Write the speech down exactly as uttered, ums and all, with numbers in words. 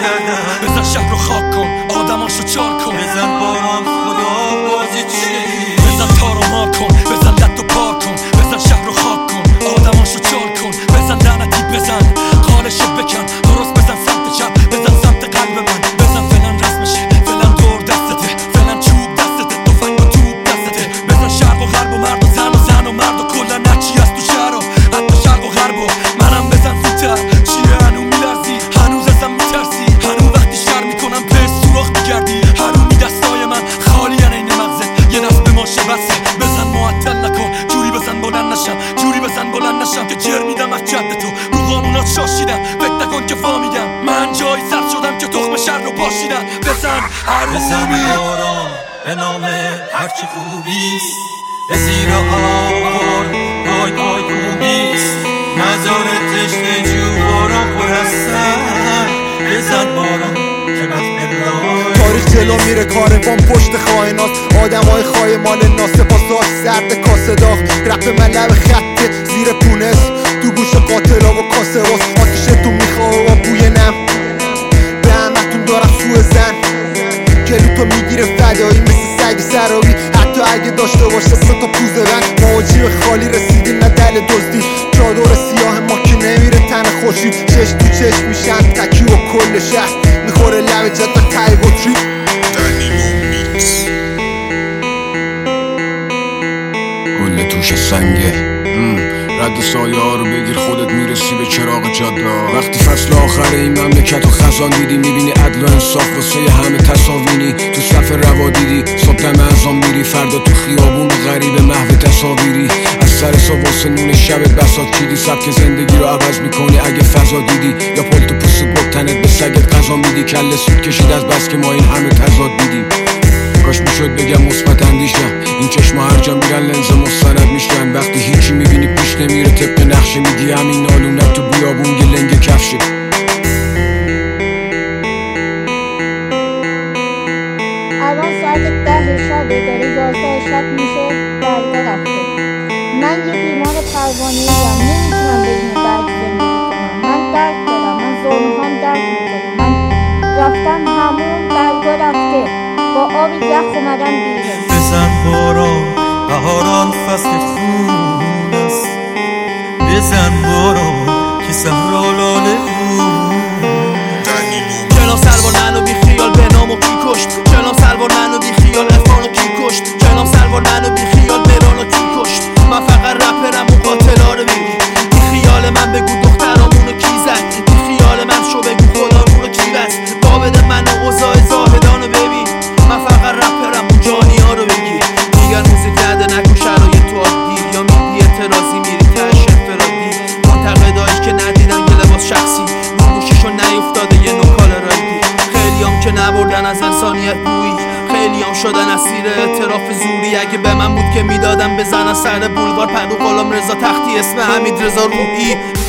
کردن. بزن شهر رو خاک کن، آدماشو چار کن. بزن باران خدا بازی چی. بزن تار و مار کن، بزن لط و پار کن. بزن شهر رو خاک کن، آدماشو چار کن. بزن لعنتی بزن، قالشو بکن. درست بزن سمت چپ، بزن سمت قلب من. بزن فلان رسمشه، فلان دور دستته، فلان چوب دستته، تفنگ و توپ دستته. بزن شرق و غرب و مرد و زن و زن و مرد و کلا نچی از تو شهر و حتی شرق و غرب و منم بزن زودتر. چیه هنو میلرزی، هنوز ازم میترسی، هنو وقتی شر میکنم پس سوراخ میگردی. هنوزی دستای من خالی این مغزت، یه دست به ماشه بسه. بزن معطل نکن، جوری بزن بلند نشم، جوری بزن بلند نشم که جر میدم از جد تو. رو قانونات شاشیدم، فکر نکن که فامیدم. من جایی سر شدم که تخم شهر رو پاشیدم. بزن بزن باران به نام هرچی خوبیست، به زیر آوار پای پای خوبیست. مزار تشنه جو باران پر از سر. بزن باران که بزن تاریخ جلو میره، کاروان پشت خائنات، آدمای خایمان ناسپاساش، سرد کاسه داغ. رپ من لب خطه زیر پونس، تو گوش قاتلا و کاسه واس. آتیشتون میخواه و بوی نم، به همتون دارم سوء زن. جلو تو میگیره فدایی مثل سگ سرابی، حتی اگه داشته باشه سه تا پوزه بند. ما جیب خالی رسیدیم نه دل دزدی، چادر سیاه ما که نمیره تن خوشی. چش تو چش میشن تکی و کل شهر میخوره لب جد تای بطری. گل توش سنگه، رد سایه ها رو بگیر خودت میرسی به چراغ جاده. وقتی فصل آخر این مملکت و خزان دیدی، میبینی عدل و انصاف واسه همه تصاویری. تو صف روا دیدی صبح دم ازان میری، فردا تو خیابون غریب محو تصاویری. از سر صبح واسه نون شبت بساط چیدی، سبک زندگی رو عوض میکنی اگه فضا دیدی. یا پل تو پوست گفت تنت به سگت غذا میدی، کل سود کشید از بس که ما این همه تضاد دیدیم. کاش میشد بگم مثبت اندیشم، این چشم هر جا میرن لنز مستند میشن. وقتی هیچی میبینی پیش نمیره طبق نقشه، میگی همین نالونک تو بیابون گلنگ کفشه. الان ساعت ده شبه، داره یازده شب میشه، درگاه رفته. من یه بیمار پروانه‌ای ام، نمیتونم بدون درد زندگی کنم. من درد دارم، من زانوهام درد میکنه. من رفتم همون، درگاه رفته، با آب یخ اومدم بیرون. بزن باران بهاران فصل خون است. بزن باران که صحرا لاله چنان سلوار منو بی خیال به نامو کی کشت. چنان سلوار منو بی خیال افغانو کی کشت. چنان سلوار منو بی خیال برانو کی کشت. من فقط رپرم و قاتلا رو بگی. بی خیال من بگو دخترامونو کی زد. بی خیال من شو بگو خدا رو کی بست. با بده منو اوضاع زاهدانو ببین. من فقط رپرم و جانی ها رو بگی. میگن موزیک نده نکن شرایط تو عادی، یا میدی اعتراضی میری تش انفرادی. منتقدایی که ندیدن یه لباس شخصی، رو گوشیشو نیفتاده یه نوکال رایدی. خیلیام که نبردن از انسانیت بویی، خیلیام شدن اسیر اعتراف زوری. اگه به من بود که میدادم بزنن سر بولوار پدو غلام رضا تختی اسم حمید رضا روحی.